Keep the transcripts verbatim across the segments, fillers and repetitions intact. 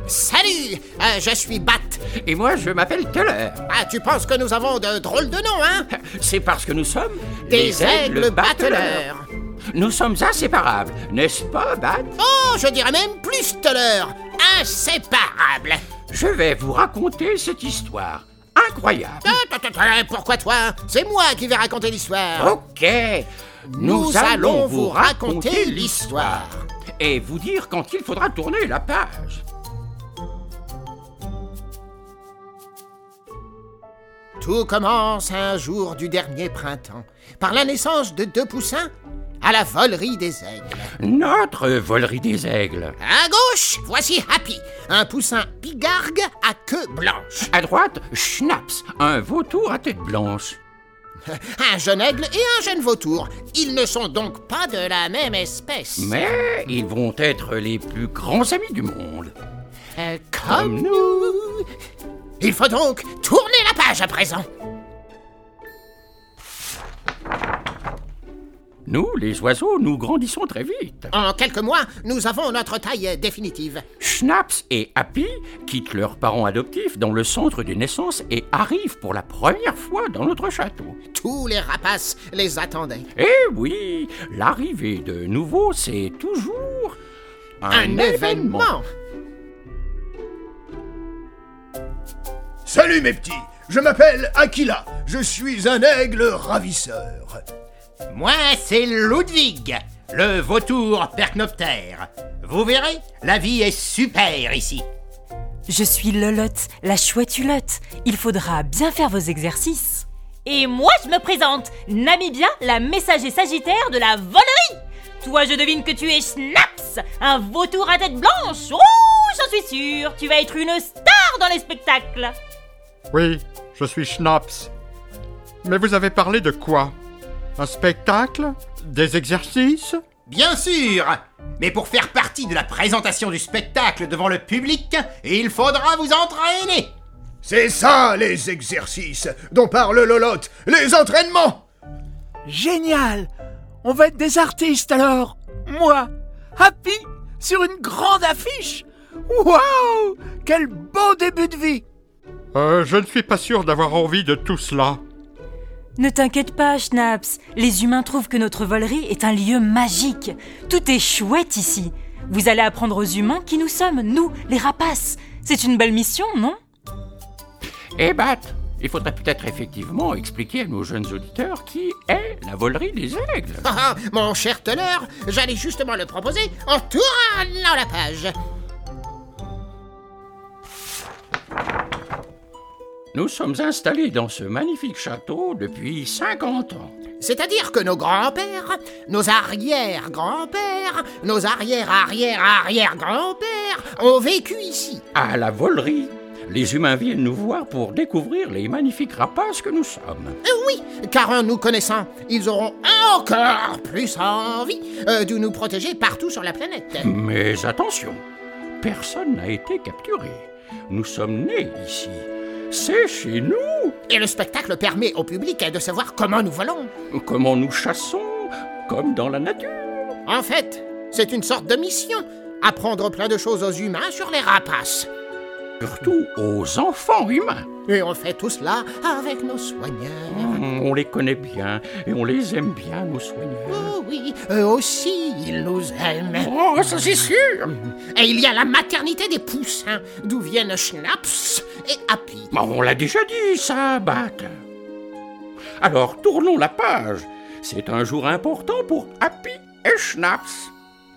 Salut, euh, je suis Bat. Et moi, je m'appelle Teller. Ah, tu penses que nous avons de drôles de noms, hein? C'est parce que nous sommes Des aigles bateleurs. Nous sommes inséparables, n'est-ce pas, Bat? Oh, je dirais même plus, Teller. Inséparables. Je vais vous raconter cette histoire incroyable. Euh, Pourquoi toi? C'est moi qui vais raconter l'histoire. Ok, nous, nous allons vous raconter l'histoire. Et vous dire quand il faudra tourner la page. Tout commence un jour du dernier printemps, par la naissance de deux poussins à la volerie des aigles. Notre volerie des aigles. À gauche, voici Happy, un poussin pigargue à queue blanche. À droite, Schnaps, un vautour à tête blanche. Un jeune aigle et un jeune vautour. Ils ne sont donc pas de la même espèce. Mais ils vont être les plus grands amis du monde. Euh, comme nous. Il faut donc tourner la page à présent. Nous, les oiseaux, nous grandissons très vite. En quelques mois, nous avons notre taille définitive. Schnaps et Happy quittent leurs parents adoptifs dans le centre des naissances et arrivent pour la première fois dans notre château. Tous les rapaces les attendaient. Eh oui, l'arrivée de nouveau, c'est toujours un, un événement. événement. Salut mes petits, je m'appelle Aquila, je suis un aigle ravisseur. Moi, c'est Ludwig, le vautour percnoptère. Vous verrez, la vie est super ici. Je suis Lolotte, la chouette hulotte. Il faudra bien faire vos exercices. Et moi, je me présente, Namibia, la messager sagittaire de la volerie. Toi, je devine que tu es Schnaps, un vautour à tête blanche. Oh, j'en suis sûre, tu vas être une star dans les spectacles. Oui, je suis Schnaps. Mais vous avez parlé de quoi? Un spectacle? Des exercices? Bien sûr! Mais pour faire partie de la présentation du spectacle devant le public, il faudra vous entraîner! C'est ça, les exercices dont parle Lolotte, les entraînements! Génial! On va être des artistes alors! Moi, Happy, sur une grande affiche! Waouh! Quel beau début de vie! Euh, je ne suis pas sûr d'avoir envie de tout cela. Ne t'inquiète pas, Schnaps. Les humains trouvent que notre volerie est un lieu magique. Tout est chouette ici. Vous allez apprendre aux humains qui nous sommes, nous, les rapaces. C'est une belle mission, non? Eh Bat, il faudrait peut-être effectivement expliquer à nos jeunes auditeurs qui est la volerie des aigles. Ah, mon cher Teller, j'allais justement le proposer en tournant la page. Nous sommes installés dans ce magnifique château depuis cinquante ans. C'est-à-dire que nos grands-pères, nos arrière-grands-pères, nos arrière-arrière-arrière-grands-pères ont vécu ici. À la volerie, les humains viennent nous voir pour découvrir les magnifiques rapaces que nous sommes. Euh, oui, car en nous connaissant, ils auront encore plus envie euh, de nous protéger partout sur la planète. Mais attention, personne n'a été capturé. Nous sommes nés ici. C'est chez nous. Et le spectacle permet au public de savoir comment nous volons. Comment nous chassons, comme dans la nature. En fait, c'est une sorte de mission. Apprendre plein de choses aux humains sur les rapaces. Surtout aux enfants humains. Et on fait tout cela avec nos soigneurs. Mmh, on les connaît bien et on les aime bien, nos soigneurs. Oh oui, eux aussi, ils nous aiment. Oh, ça c'est sûr. Et il y a la maternité des poussins, d'où viennent Schnaps et Happy. On l'a déjà dit, ça, Bat. Alors, tournons la page. C'est un jour important pour Happy et Schnaps.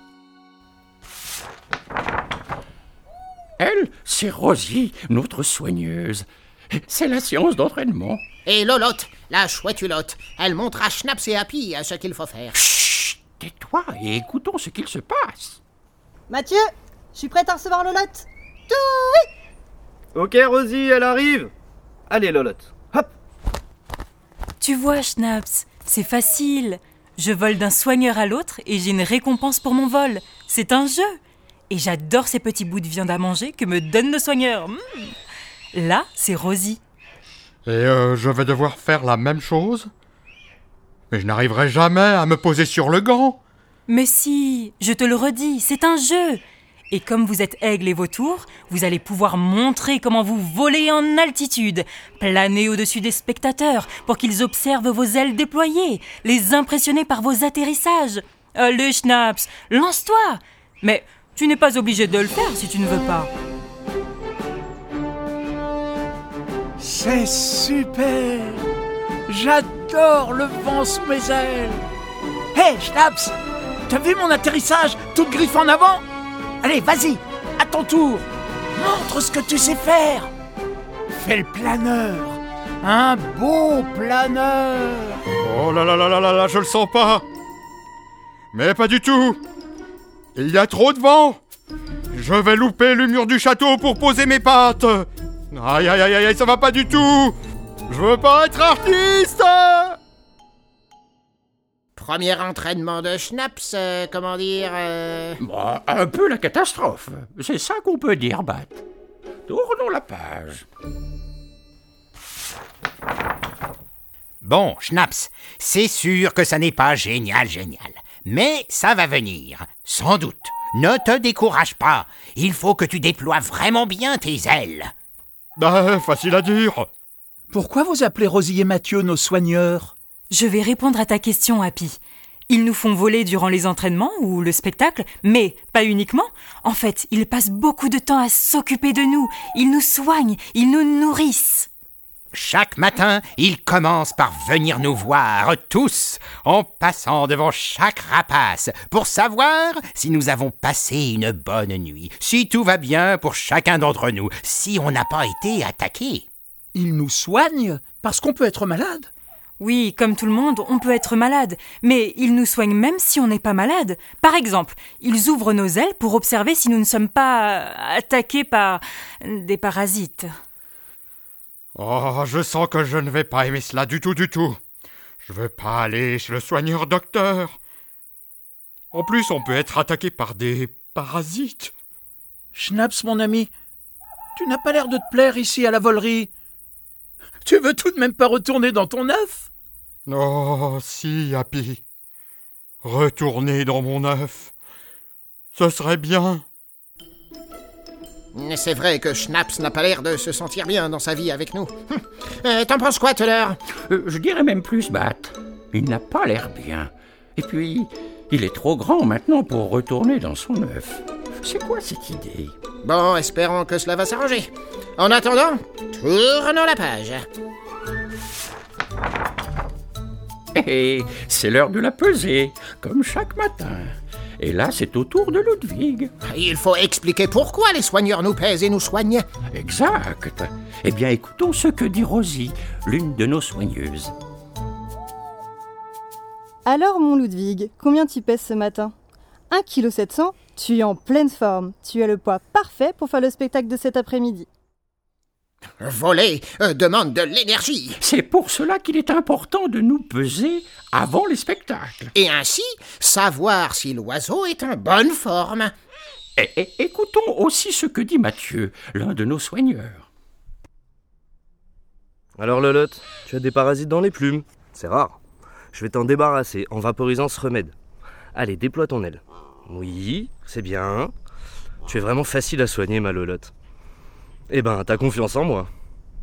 Elle, c'est Rosie, notre soigneuse. C'est la séance d'entraînement. Et Lolotte, la chouette hulotte, elle montre à Schnaps et Happy ce qu'il faut faire. Chut, tais-toi et écoutons ce qu'il se passe. Mathieu, je suis prête à recevoir Lolotte. Oui. Ok, Rosie, elle arrive. Allez, Lolotte, hop. Tu vois, Schnaps, c'est facile. Je vole d'un soigneur à l'autre et j'ai une récompense pour mon vol. C'est un jeu. Et j'adore ces petits bouts de viande à manger que me donne le soigneur. Mmh. Là, c'est Rosie. Et euh, je vais devoir faire la même chose? Mais je n'arriverai jamais à me poser sur le gant. Mais si, je te le redis, c'est un jeu. Et comme vous êtes aigle et vautour, vous allez pouvoir montrer comment vous volez en altitude, planer au-dessus des spectateurs pour qu'ils observent vos ailes déployées, les impressionner par vos atterrissages. Allez, Schnaps, lance-toi! Mais tu n'es pas obligé de le faire si tu ne veux pas. C'est super! J'adore le vent sous mes ailes! Hé, hey, Schnaps! T'as vu mon atterrissage, toute griffe en avant? Allez, vas-y, à ton tour! Montre ce que tu sais faire! Fais le planeur! Un beau planeur! Oh là là là là là là, je le sens pas! Mais pas du tout! Il y a trop de vent! Je vais louper le mur du château pour poser mes pattes! Aïe aïe aïe aïe, ça va pas du tout! Je veux pas être artiste! Premier entraînement de Schnaps, euh, comment dire... Euh... Bah, un peu la catastrophe. C'est ça qu'on peut dire, Bat. Tournons la page. Bon, Schnaps, c'est sûr que ça n'est pas génial, génial. Mais ça va venir, sans doute. Ne te décourage pas. Il faut que tu déploies vraiment bien tes ailes. Bah, facile à dire. Pourquoi vous appelez Rosie et Mathieu nos soigneurs? Je vais répondre à ta question, Happy. Ils nous font voler durant les entraînements ou le spectacle, mais pas uniquement. En fait, ils passent beaucoup de temps à s'occuper de nous. Ils nous soignent, ils nous nourrissent. Chaque matin, ils commencent par venir nous voir, tous, en passant devant chaque rapace, pour savoir si nous avons passé une bonne nuit, si tout va bien pour chacun d'entre nous, si on n'a pas été attaqué. Ils nous soignent parce qu'on peut être malade? Oui, comme tout le monde, on peut être malade, mais ils nous soignent même si on n'est pas malade. Par exemple, ils ouvrent nos ailes pour observer si nous ne sommes pas attaqués par des parasites. Oh, je sens que je ne vais pas aimer cela du tout, du tout. Je veux pas aller chez le soigneur docteur. En plus, on peut être attaqué par des parasites. Schnaps, mon ami, tu n'as pas l'air de te plaire ici à la volerie. Tu veux tout de même pas retourner dans ton œuf? Oh, si, Happy. Retourner dans mon œuf. Ce serait bien. C'est vrai que Schnaps n'a pas l'air de se sentir bien dans sa vie avec nous. Euh, t'en penses quoi, Tuller? euh, Je dirais même plus, Bat. Il n'a pas l'air bien. Et puis, il est trop grand maintenant pour retourner dans son œuf. C'est quoi cette idée? Bon, espérons que cela va s'arranger. En attendant, tournons la page. Et c'est l'heure de la pesée, comme chaque matin. Et là, c'est au tour de Ludwig. Il faut expliquer pourquoi les soigneurs nous pèsent et nous soignent. Exact. Eh bien, écoutons ce que dit Rosie, l'une de nos soigneuses. Alors, mon Ludwig, combien tu pèses ce matin? un virgule sept kilos, tu es en pleine forme. Tu as le poids parfait pour faire le spectacle de cet après-midi. Voler euh, demande de l'énergie. C'est pour cela qu'il est important de nous peser avant les spectacles. Et ainsi, savoir si l'oiseau est en bonne forme. Et, et, écoutons aussi ce que dit Mathieu, l'un de nos soigneurs. Alors Lolotte, tu as des parasites dans les plumes. C'est rare. Je vais t'en débarrasser en vaporisant ce remède. Allez, déploie ton aile. Oui, c'est bien. Tu es vraiment facile à soigner, ma Lolotte. Eh ben, t'as confiance en moi.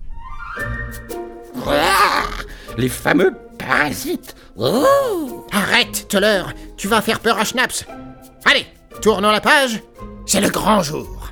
Ah, les fameux parasites. Oh. Arrête, Tuller, tu vas faire peur à Schnaps. Allez, tournons la page. C'est le grand jour.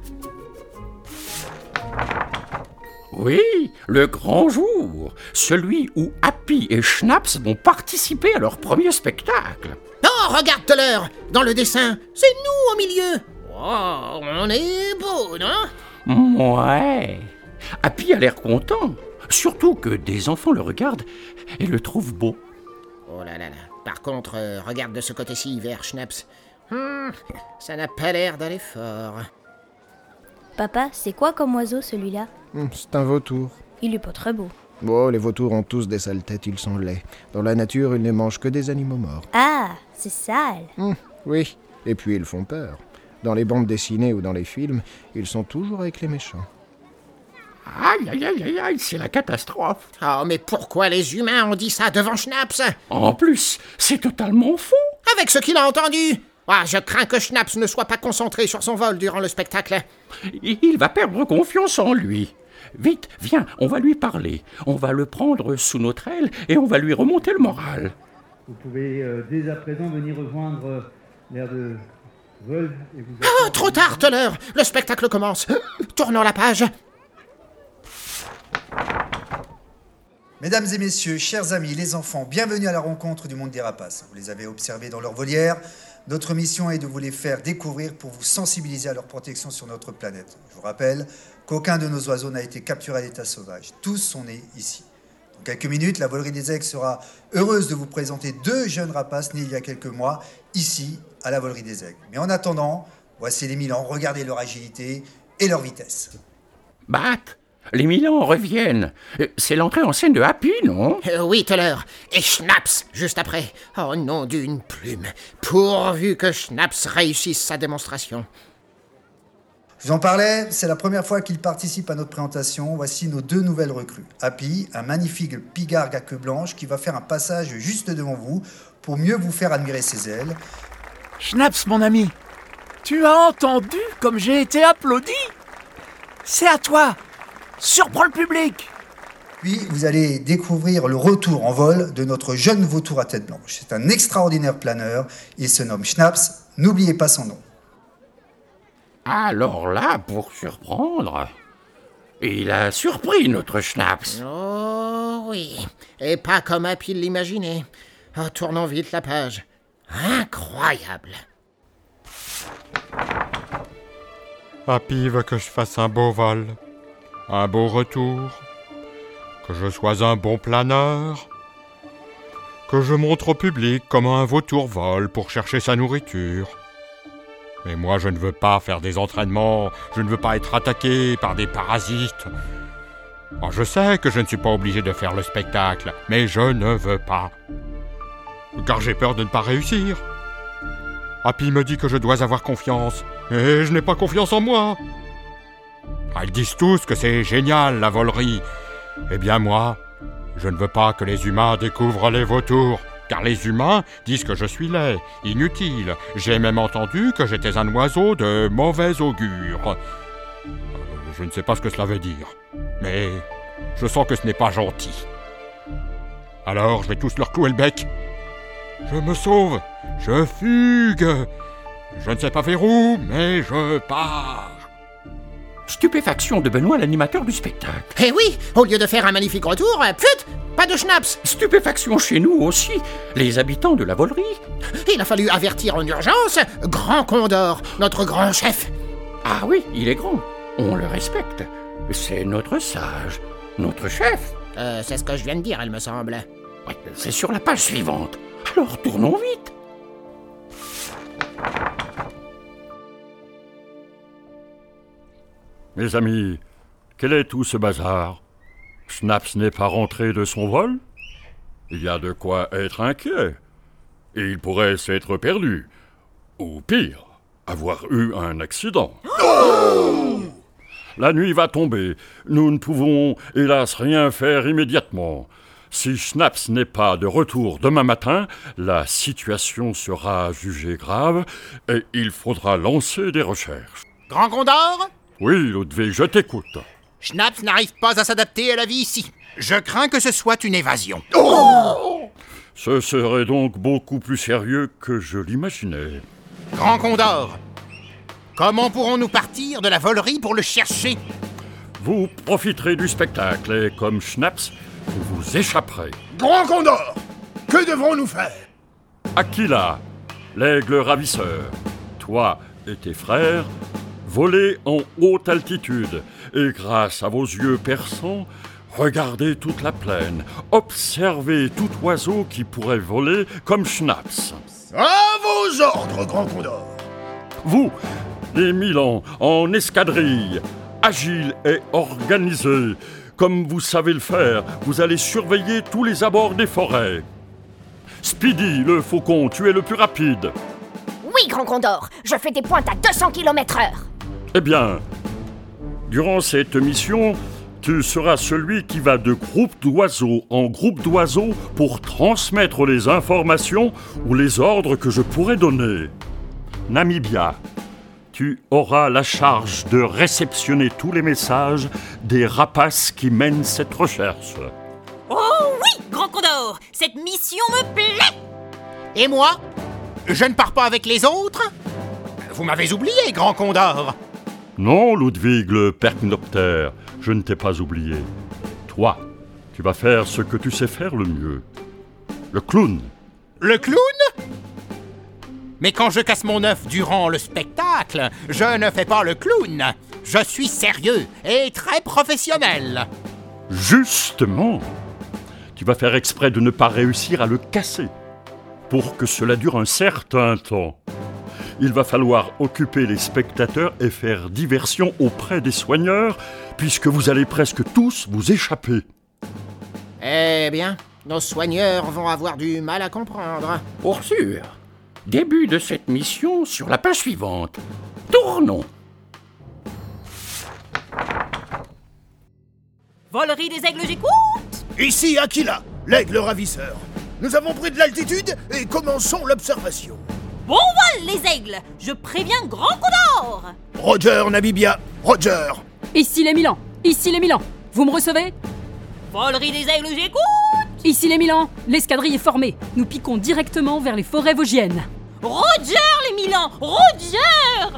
Oui, le grand jour. Celui où Happy et Schnaps vont participer à leur premier spectacle. Oh, regarde, Tuller, dans le dessin, c'est nous au milieu. Oh, on est beau, non? Ouais. Happy a l'air content. Surtout que des enfants le regardent et le trouvent beau. Oh là là là. Par contre, euh, regarde de ce côté-ci, vers Schnaps. Hmm, ça n'a pas l'air d'aller fort. Papa, c'est quoi comme oiseau celui-là? Hmm, c'est un vautour. Il est pas très beau. Oh, les vautours ont tous des sales têtes, ils sont laids. Dans la nature, ils ne mangent que des animaux morts. Ah, c'est sale. Hmm, oui, et puis ils font peur. Dans les bandes dessinées ou dans les films, ils sont toujours avec les méchants. Aïe, aïe, aïe, aïe, aïe, c'est la catastrophe. Oh, mais pourquoi les humains ont dit ça devant Schnaps? En plus, c'est totalement faux. Avec ce qu'il a entendu. Ah, je crains que Schnaps ne soit pas concentré sur son vol durant le spectacle. Il va perdre confiance en lui. Vite, viens, on va lui parler. On va le prendre sous notre aile et on va lui remonter le moral. Vous pouvez euh, dès à présent venir rejoindre euh, l'air de vol et vous... Ah, trop tard, Teller. Le spectacle commence. Tournons la page. Mesdames et messieurs, chers amis, les enfants, bienvenue à la rencontre du monde des rapaces. Vous les avez observés dans leur volière. Notre mission est de vous les faire découvrir pour vous sensibiliser à leur protection sur notre planète. Je vous rappelle qu'aucun de nos oiseaux n'a été capturé à l'état sauvage. Tous sont nés ici. Dans quelques minutes, la volerie des aigles sera heureuse de vous présenter deux jeunes rapaces nés il y a quelques mois, ici, à la volerie des aigles. Mais en attendant, voici les Milans. Regardez leur agilité et leur vitesse. Bat, les Milans reviennent. C'est l'entrée en scène de Happy, non? euh, Oui, Teller. Et Schnaps, juste après. Oh, nom d'une plume. Pourvu que Schnaps réussisse sa démonstration. Je vous en parlais, c'est la première fois qu'il participe à notre présentation. Voici nos deux nouvelles recrues. Happy, un magnifique pigargue à queue blanche qui va faire un passage juste devant vous pour mieux vous faire admirer ses ailes. Schnaps, mon ami, tu as entendu comme j'ai été applaudi? C'est à toi. Surprends le public. Puis vous allez découvrir le retour en vol de notre jeune vautour à tête blanche. C'est un extraordinaire planeur. Il se nomme Schnaps. N'oubliez pas son nom. Alors là, pour surprendre, il a surpris notre Schnaps. Oh oui, et pas comme Happy l'imaginait. Oh, tournons vite la page. Incroyable. Happy veut que je fasse un beau vol, un beau retour, que je sois un bon planeur, que je montre au public comment un vautour vole pour chercher sa nourriture. Mais moi, je ne veux pas faire des entraînements, je ne veux pas être attaqué par des parasites. Oh, je sais que je ne suis pas obligé de faire le spectacle, mais je ne veux pas. Car j'ai peur de ne pas réussir. Happy me dit que je dois avoir confiance, et je n'ai pas confiance en moi. Ah, ils disent tous que c'est génial, la volerie. Eh bien moi, je ne veux pas que les humains découvrent les vautours, car les humains disent que je suis laid, inutile. J'ai même entendu que j'étais un oiseau de mauvais augure. Euh, je ne sais pas ce que cela veut dire, mais je sens que ce n'est pas gentil. Alors je vais tous leur clouer le bec. Je me sauve, je fugue. Je ne sais pas vers où, mais je pars. Stupéfaction de Benoît, l'animateur du spectacle. Eh oui, au lieu de faire un magnifique retour, pfut, pas de Schnaps. Stupéfaction chez nous aussi, les habitants de la volerie. Il a fallu avertir en urgence Grand Condor, notre grand chef. Ah oui, il est grand, on le respecte. C'est notre sage, notre chef. Euh, c'est ce que je viens de dire, il me semble. Oui, c'est sur la page suivante. Alors tournons vite. Mes amis, quel est tout ce bazar? Schnaps n'est pas rentré de son vol? Il y a de quoi être inquiet. Et il pourrait s'être perdu. Ou pire, avoir eu un accident. Oh! La nuit va tomber. Nous ne pouvons, hélas, rien faire immédiatement. Si Schnaps n'est pas de retour demain matin, la situation sera jugée grave et il faudra lancer des recherches. Grand Condor? Oui, Ludwig, je t'écoute. Schnaps n'arrive pas à s'adapter à la vie ici. Je crains que ce soit une évasion. Oh! Ce serait donc beaucoup plus sérieux que je l'imaginais. Grand Condor, comment pourrons-nous partir de la volerie pour le chercher? Vous profiterez du spectacle et, comme Schnaps, vous vous échapperez. Grand Condor, que devrons-nous faire? Aquila, l'aigle ravisseur, toi et tes frères, volez en haute altitude et grâce à vos yeux perçants, regardez toute la plaine, observez tout oiseau qui pourrait voler comme Schnaps. À vos ordres, Grand Condor. Vous, les Milans, en escadrille, agile et organisé, comme vous savez le faire, vous allez surveiller tous les abords des forêts. Speedy, le faucon, tu es le plus rapide. Oui, Grand Condor, je fais des pointes à deux cents kilomètres heure. Eh bien, durant cette mission, tu seras celui qui va de groupe d'oiseaux en groupe d'oiseaux pour transmettre les informations ou les ordres que je pourrais donner. Namibia, tu auras la charge de réceptionner tous les messages des rapaces qui mènent cette recherche. Oh oui, Grand Condor, cette mission me plaît. Et moi? Je ne pars pas avec les autres? Vous m'avez oublié, Grand Condor. Non, Ludwig le Percnopter, je ne t'ai pas oublié. Toi, tu vas faire ce que tu sais faire le mieux. Le clown. Le clown? Mais quand je casse mon œuf durant le spectacle, je ne fais pas le clown. Je suis sérieux et très professionnel. Justement, tu vas faire exprès de ne pas réussir à le casser. Pour que cela dure un certain temps, il va falloir occuper les spectateurs et faire diversion auprès des soigneurs, puisque vous allez presque tous vous échapper. Eh bien, nos soigneurs vont avoir du mal à comprendre. Pour sûr. Début de cette mission sur la page suivante. Tournons. Volerie des aigles, j'écoute. Ici Aquila, l'aigle ravisseur. Nous avons pris de l'altitude et commençons l'observation. Bon vol, les aigles. Je préviens Grand Condor. Roger, Namibia, Roger. Ici les Milans, ici les Milans. Vous me recevez? Volerie des aigles, j'écoute. Ici les Milans, l'escadrille est formée. Nous piquons directement vers les forêts vosgiennes. Roger, les Milans, Roger.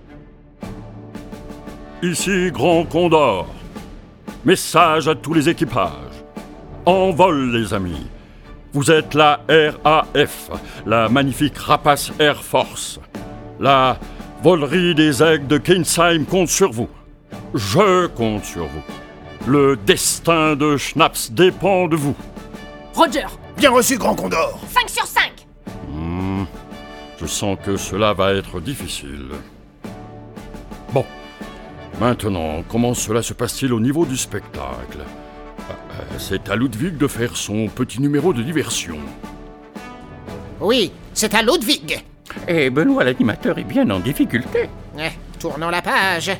Ici Grand Condor. Message à tous les équipages. En vol, les amis. Vous êtes la R A F, la magnifique Rapace Air Force. La volerie des aigles de Kinsheim compte sur vous. Je compte sur vous. Le destin de Schnaps dépend de vous. Roger. Bien reçu, Grand Condor. cinq sur cinq. Hmm, je sens que cela va être difficile. Bon, maintenant, comment cela se passe-t-il au niveau du spectacle? C'est à Ludwig de faire son petit numéro de diversion. Oui, c'est à Ludwig. Et Benoît l'animateur est bien en difficulté. Eh, tournons la page.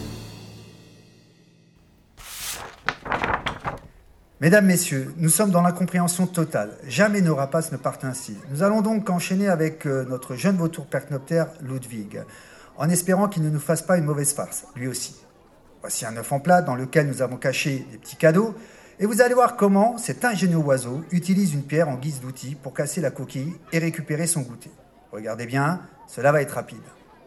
Mesdames, Messieurs, nous sommes dans l'incompréhension totale. Jamais nos rapaces ne partent ainsi. Nous allons donc enchaîner avec euh, notre jeune vautour percnoptère, Ludwig, en espérant qu'il ne nous fasse pas une mauvaise farce, lui aussi. Voici un œuf en plat dans lequel nous avons caché des petits cadeaux, et vous allez voir comment cet ingénieux oiseau utilise une pierre en guise d'outil pour casser la coquille et récupérer son goûter. Regardez bien, cela va être rapide.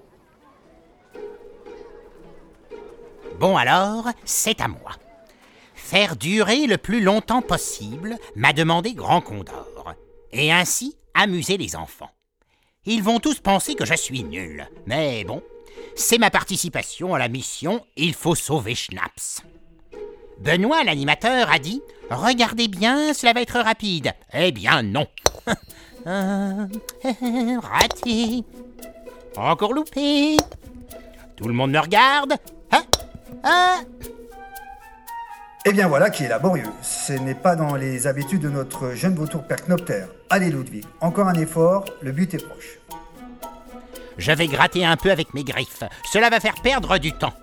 Bon alors, c'est à moi. Faire durer le plus longtemps possible, m'a demandé Grand Condor, et ainsi amuser les enfants. Ils vont tous penser que je suis nul, mais bon, c'est ma participation à la mission, il faut sauver Schnaps. Benoît, l'animateur, a dit « Regardez bien, cela va être rapide. » Eh bien non. euh, raté. Encore loupé. Tout le monde me regarde. Hein? Ah. Eh bien voilà qui est laborieux. Ce n'est pas dans les habitudes de notre jeune vautour percnoptère. Allez Ludwig, encore un effort, le but est proche. Je vais gratter un peu avec mes griffes. Cela va faire perdre du temps.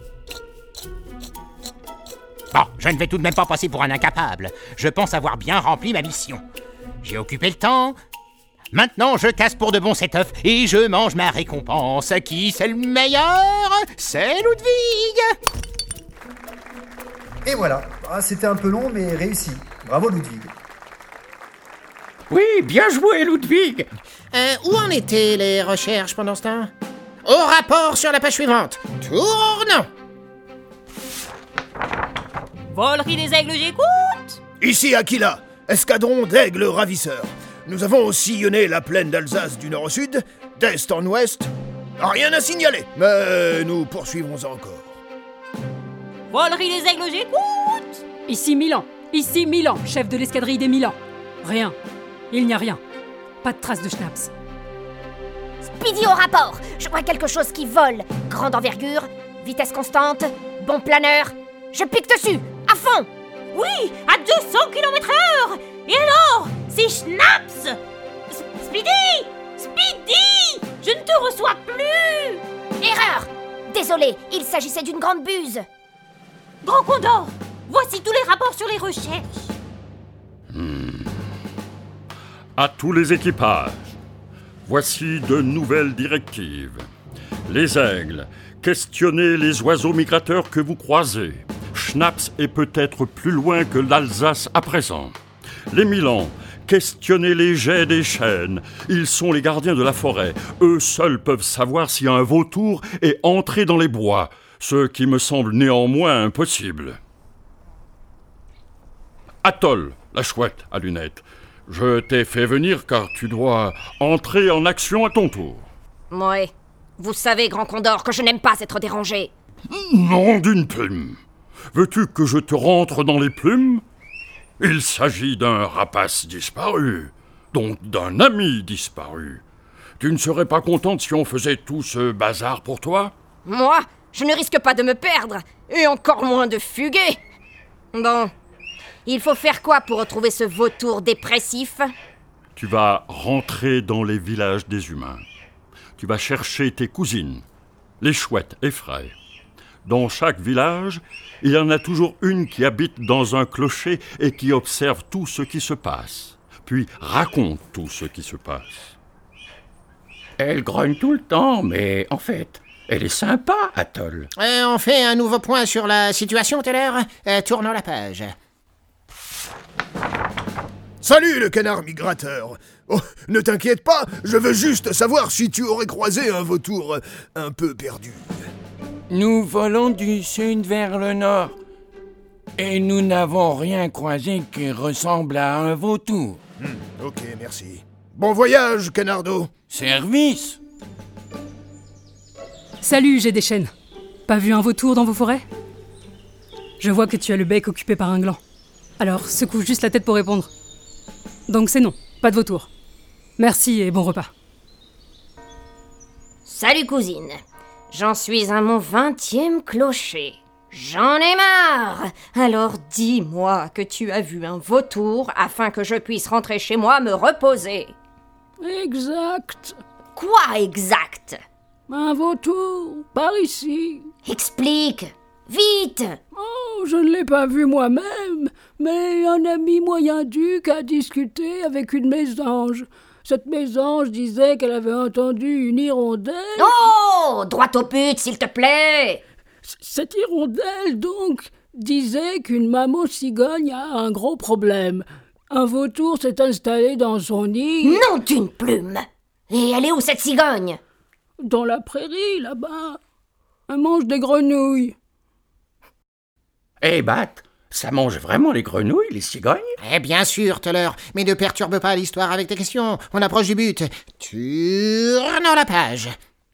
Bon, je ne vais tout de même pas passer pour un incapable. Je pense avoir bien rempli ma mission. J'ai occupé le temps. Maintenant, je casse pour de bon cet œuf et je mange ma récompense. Qui c'est le meilleur? C'est Ludwig. Et voilà. Ah, c'était un peu long, mais réussi. Bravo Ludwig. Oui, bien joué Ludwig. Euh, où en étaient les recherches pendant ce temps? Au rapport sur la page suivante. Tournons. Volerie des aigles, j'écoute. Ici Aquila, escadron d'aigles ravisseurs. Nous avons sillonné la plaine d'Alsace du nord au sud, d'est en ouest. Rien à signaler, mais nous poursuivons encore. Volerie des aigles, j'écoute. Ici Milan, ici Milan, chef de l'escadrille des Milans. Rien, il n'y a rien. Pas de trace de Schnaps. Speedy au rapport. Je vois quelque chose qui vole. Grande envergure, vitesse constante, bon planeur. Je pique dessus, à fond. Oui, à deux cents kilomètres heure. Et alors, c'est Schnaps. S- Speedy Speedy Je ne te reçois plus. Erreur. Désolé, il s'agissait d'une grande buse. Grand Condor, voici tous les rapports sur les recherches. Hmm. À tous les équipages, Voici de nouvelles directives. Les aigles, questionnez les oiseaux migrateurs que vous croisez. Schnaps est peut-être plus loin que l'Alsace à présent. Les Milans, questionnez les jets des chênes. Ils sont les gardiens de la forêt. Eux seuls peuvent savoir si un vautour est entré dans les bois, ce qui me semble néanmoins impossible. Atoll, la chouette à lunettes, je t'ai fait venir car tu dois entrer en action à ton tour. Ouais. Vous savez, Grand Condor, que je n'aime pas être dérangé. Nom d'une plume. Veux-tu que je te rentre dans les plumes ? Il s'agit d'un rapace disparu, donc d'un ami disparu. Tu ne serais pas contente si on faisait tout ce bazar pour toi ? Moi, je ne risque pas de me perdre, et encore moins de fuguer. Bon, il faut faire quoi pour retrouver ce vautour dépressif ? Tu vas rentrer dans les villages des humains. Tu vas chercher tes cousines, les chouettes effraient. Dans chaque village, il y en a toujours une qui habite dans un clocher et qui observe tout ce qui se passe, puis raconte tout ce qui se passe. Elle grogne tout le temps, mais en fait, elle est sympa, Atoll. Euh, on fait un nouveau point sur la situation, Teller. Euh, tournons la page. Salut, le canard migrateur. Oh, ne t'inquiète pas, je veux juste savoir si tu aurais croisé un vautour un peu perdu. Nous volons du sud vers le nord, et nous n'avons rien croisé qui ressemble à un vautour. Hmm, ok, merci. Bon voyage, canardo. Service. Salut, j'ai des chênes. Pas vu un vautour dans vos forêts ? Je vois que tu as le bec occupé par un gland. Alors, secoue juste la tête pour répondre. Donc c'est non, pas de vautour. Merci et bon repas. Salut, cousine. J'en suis à mon vingtième clocher. J'en ai marre. Alors dis-moi que tu as vu un vautour afin que je puisse rentrer chez moi me reposer. Exact. Quoi exact ? Un vautour, par ici. Explique, vite. Oh, je ne l'ai pas vu moi-même, mais un ami moyen-duc a discuté avec une mésange. Cette mésange disait qu'elle avait entendu une hirondelle... Oh, droit au but, s'il te plaît. C- Cette hirondelle, donc, disait qu'une maman cigogne a un gros problème. Un vautour s'est installé dans son nid... Non d'une plume. Et elle est où, cette cigogne ? Dans la prairie, là-bas. Elle mange des grenouilles. Eh, Bat, ça mange vraiment les grenouilles, les cigognes ? Eh bien sûr, Teller, mais ne perturbe pas l'histoire avec tes questions. On approche du but. Tournons la page.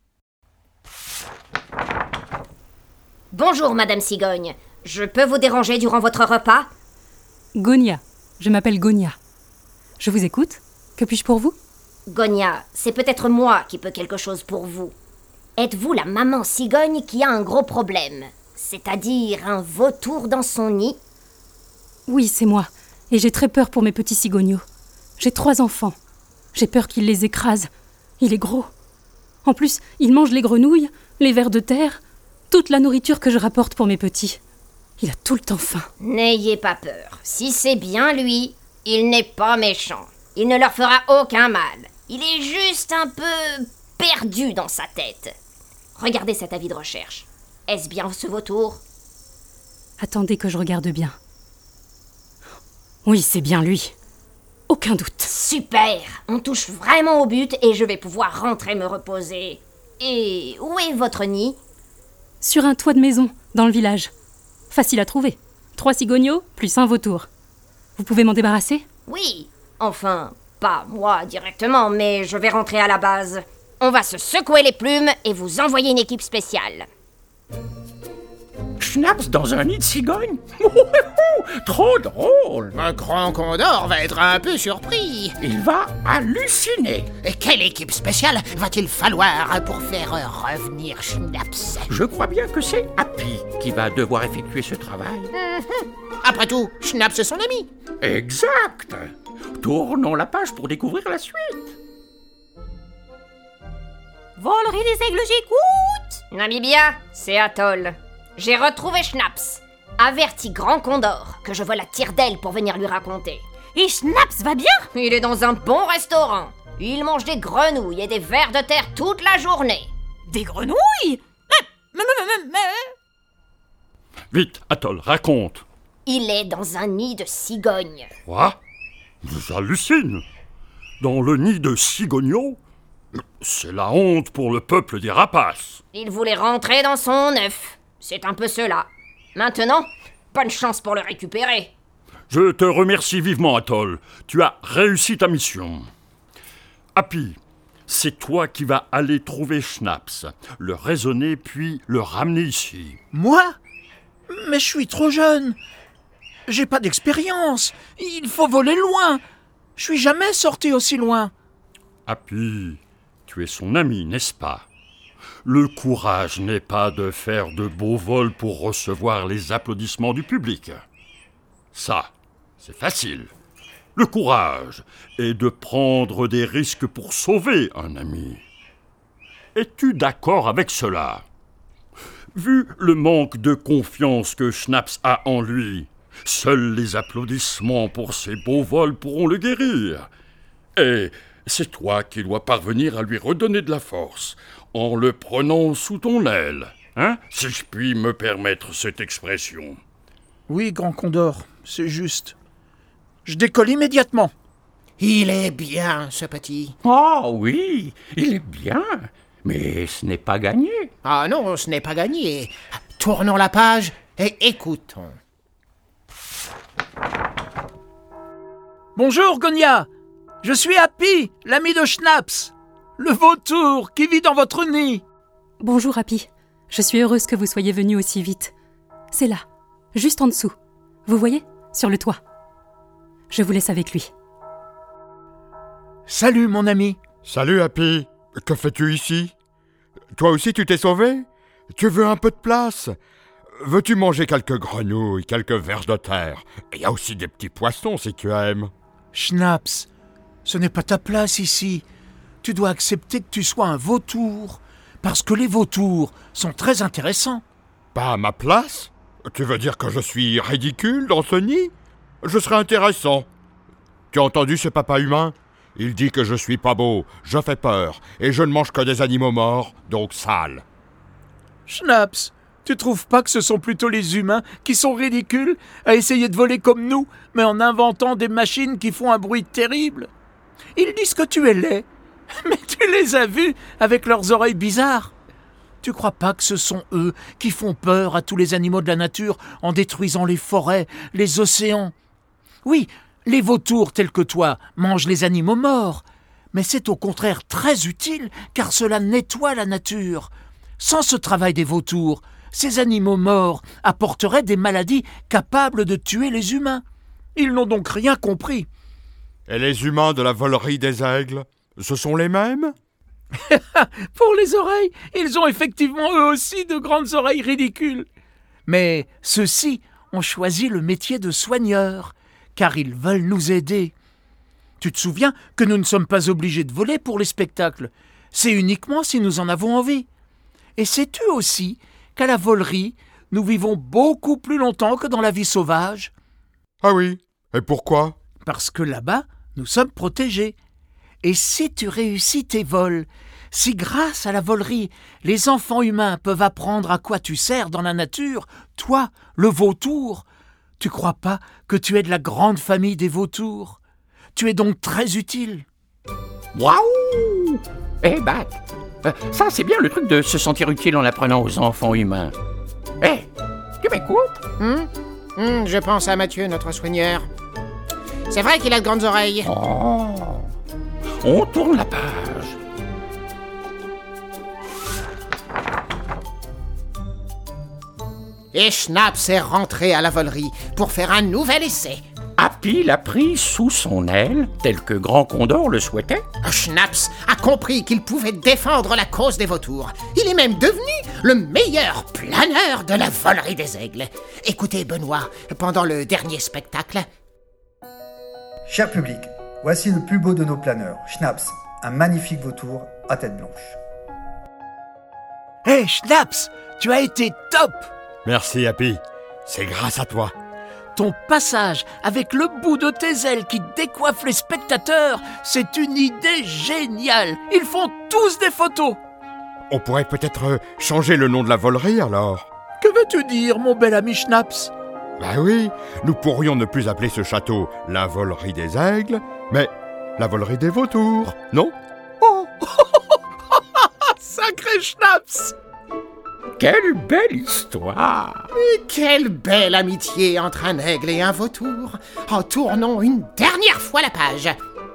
Bonjour, Madame Cigogne. Je peux vous déranger durant votre repas ? Gonia. Je m'appelle Gonia. Je vous écoute. Que puis-je pour vous ? Gonia, c'est peut-être moi qui peux quelque chose pour vous. Êtes-vous la maman cigogne qui a un gros problème ? C'est-à-dire un vautour dans son nid ? Oui, c'est moi. Et j'ai très peur pour mes petits cigognos. J'ai trois enfants. J'ai peur qu'il les écrase. Il est gros. En plus, il mange les grenouilles, les vers de terre, toute la nourriture que je rapporte pour mes petits. Il a tout le temps faim. N'ayez pas peur. Si c'est bien lui, il n'est pas méchant. Il ne leur fera aucun mal. Il est juste un peu perdu dans sa tête. Regardez cet avis de recherche. Est-ce bien ce vautour ? Attendez que je regarde bien. Oui, c'est bien lui. Aucun doute. Super ! On touche vraiment au but et je vais pouvoir rentrer me reposer. Et où est votre nid ? Sur un toit de maison, dans le village. Facile à trouver. Trois cigognos, plus un vautour. Vous pouvez m'en débarrasser ? Oui. Enfin, pas moi directement, mais je vais rentrer à la base. On va se secouer les plumes et vous envoyer une équipe spéciale. Schnaps dans un nid de cigogne ? Trop drôle. Un grand condor va être un peu surpris. Il va halluciner. Et quelle équipe spéciale va-t-il falloir pour faire revenir Schnaps ? Je crois bien que c'est Happy qui va devoir effectuer ce travail. Mm-hmm. Après tout, Schnaps est son ami. Exact. Tournons la page pour découvrir la suite. Volerie des aigles, j'écoute. Namibia, c'est Atoll. J'ai retrouvé Schnaps. Avertis Grand Condor que je veux la tire d'aile pour venir lui raconter. Et Schnaps va bien ? Il est dans un bon restaurant. Il mange des grenouilles et des vers de terre toute la journée. Des grenouilles? Vite, Atoll, raconte. Il est dans un nid de cigognes. Quoi? J'hallucine. Dans le nid de cigogneaux? C'est la honte pour le peuple des rapaces. Il voulait rentrer dans son œuf. C'est un peu cela. Maintenant, bonne chance pour le récupérer. Je te remercie vivement, Atoll. Tu as réussi ta mission. Happy, c'est toi qui vas aller trouver Schnaps, le raisonner puis le ramener ici. Moi? Mais je suis trop jeune. J'ai pas d'expérience. Il faut voler loin. Je suis jamais sorti aussi loin. Happy, tu es son ami, n'est-ce pas? Le courage n'est pas de faire de beaux vols pour recevoir les applaudissements du public. Ça, c'est facile. Le courage est de prendre des risques pour sauver un ami. Es-tu d'accord avec cela? Vu le manque de confiance que Schnaps a en lui, seuls les applaudissements pour ses beaux vols pourront le guérir. Et c'est toi qui dois parvenir à lui redonner de la force en le prenant sous ton aile, hein, si je puis me permettre cette expression. Oui, Grand Condor, c'est juste. Je décolle immédiatement. Il est bien, ce petit. Oh oui, il est bien, mais ce n'est pas gagné. Ah non, ce n'est pas gagné. Tournons la page et écoutons. Bonjour, Gonia. Je suis Happy, l'ami de Schnaps, le vautour qui vit dans votre nid. Bonjour, Happy. Je suis heureuse que vous soyez venu aussi vite. C'est là, juste en dessous. Vous voyez, sur le toit. Je vous laisse avec lui. Salut, mon ami. Salut, Happy. Que fais-tu ici? Toi aussi, tu t'es sauvé? Tu veux un peu de place? Veux-tu manger quelques grenouilles, quelques vers de terre? Il y a aussi des petits poissons, si tu aimes. Schnaps, ce n'est pas ta place ici. Tu dois accepter que tu sois un vautour, parce que les vautours sont très intéressants. Pas à ma place? Tu veux dire que je suis ridicule dans ce nid? Je serai intéressant. Tu as entendu ce papa humain? Il dit que je suis pas beau, je fais peur, et je ne mange que des animaux morts, donc sales. Schnaps, tu trouves pas que ce sont plutôt les humains qui sont ridicules à essayer de voler comme nous, mais en inventant des machines qui font un bruit terrible? Ils disent que tu es laid, mais tu les as vus avec leurs oreilles bizarres. Tu crois pas que ce sont eux qui font peur à tous les animaux de la nature en détruisant les forêts, les océans? Oui, les vautours tels que toi mangent les animaux morts, mais c'est au contraire très utile car cela nettoie la nature. Sans ce travail des vautours, ces animaux morts apporteraient des maladies capables de tuer les humains. Ils n'ont donc rien compris. Et les humains de la volerie des aigles, ce sont les mêmes? Pour les oreilles, ils ont effectivement eux aussi de grandes oreilles ridicules. Mais ceux-ci ont choisi le métier de soigneurs, car ils veulent nous aider. Tu te souviens que nous ne sommes pas obligés de voler pour les spectacles. C'est uniquement si nous en avons envie. Et sais-tu aussi qu'à la volerie, nous vivons beaucoup plus longtemps que dans la vie sauvage? Ah oui, et pourquoi? Parce que là-bas, nous sommes protégés. Et si tu réussis tes vols, si grâce à la volerie, les enfants humains peuvent apprendre à quoi tu sers dans la nature, toi, le vautour, tu crois pas que tu es de la grande famille des vautours? Tu es donc très utile. Waouh! Eh, Bat, euh, ça c'est bien le truc de se sentir utile en apprenant aux enfants humains. Eh, hey, tu m'écoutes? Hum, hum, Je pense à Mathieu, notre soigneur. C'est vrai qu'il a de grandes oreilles. Oh, on tourne la page. Et Schnaps est rentré à la volerie pour faire un nouvel essai. Happy l'a pris sous son aile, tel que Grand Condor le souhaitait. Schnaps a compris qu'il pouvait défendre la cause des vautours. Il est même devenu le meilleur planeur de la volerie des aigles. Écoutez, Benoît, pendant le dernier spectacle... Cher public, voici le plus beau de nos planeurs, Schnaps, un magnifique vautour à tête blanche. Hé, hey, Schnaps, tu as été top! Merci, Happy. C'est grâce à toi. Ton passage avec le bout de tes ailes qui décoiffe les spectateurs, c'est une idée géniale. Ils font tous des photos. On pourrait peut-être changer le nom de la volerie alors. Que veux-tu dire, mon bel ami Schnaps? Bah oui, nous pourrions ne plus appeler ce château la volerie des aigles, mais la volerie des vautours, non? Oh sacré Schnaps! Quelle belle histoire! Et quelle belle amitié entre un aigle et un vautour! En tournons une dernière fois la page.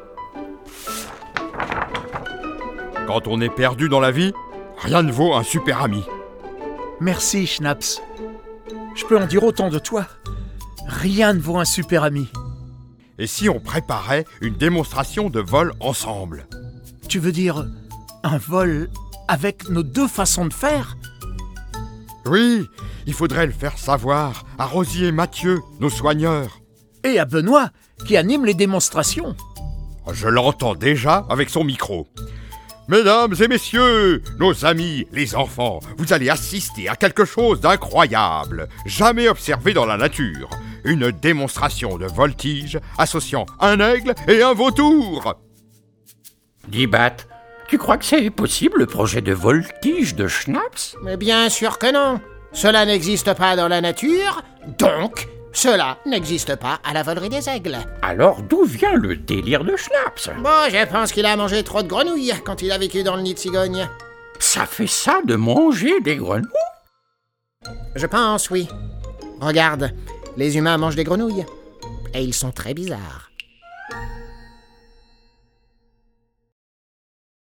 Quand on est perdu dans la vie, rien ne vaut un super ami. Merci, Schnaps. Je peux en dire autant de toi. Rien ne vaut un super ami. Et si on préparait une démonstration de vol ensemble? Tu veux dire un vol avec nos deux façons de faire? Oui, il faudrait le faire savoir à Rosie et Mathieu, nos soigneurs. Et à Benoît, qui anime les démonstrations. Je l'entends déjà avec son micro. Mesdames et messieurs, nos amis, les enfants, vous allez assister à quelque chose d'incroyable, jamais observé dans la nature. Une démonstration de voltige associant un aigle et un vautour. Dis, Bat, tu crois que c'est possible le projet de voltige de Schnaps? Mais bien sûr que non. Cela n'existe pas dans la nature, donc cela n'existe pas à la volerie des aigles. Alors d'où vient le délire de Schnaps? Bon, je pense qu'il a mangé trop de grenouilles quand il a vécu dans le nid de cigogne. Ça fait ça de manger des grenouilles? Je pense, oui. Regarde, les humains mangent des grenouilles. Et ils sont très bizarres.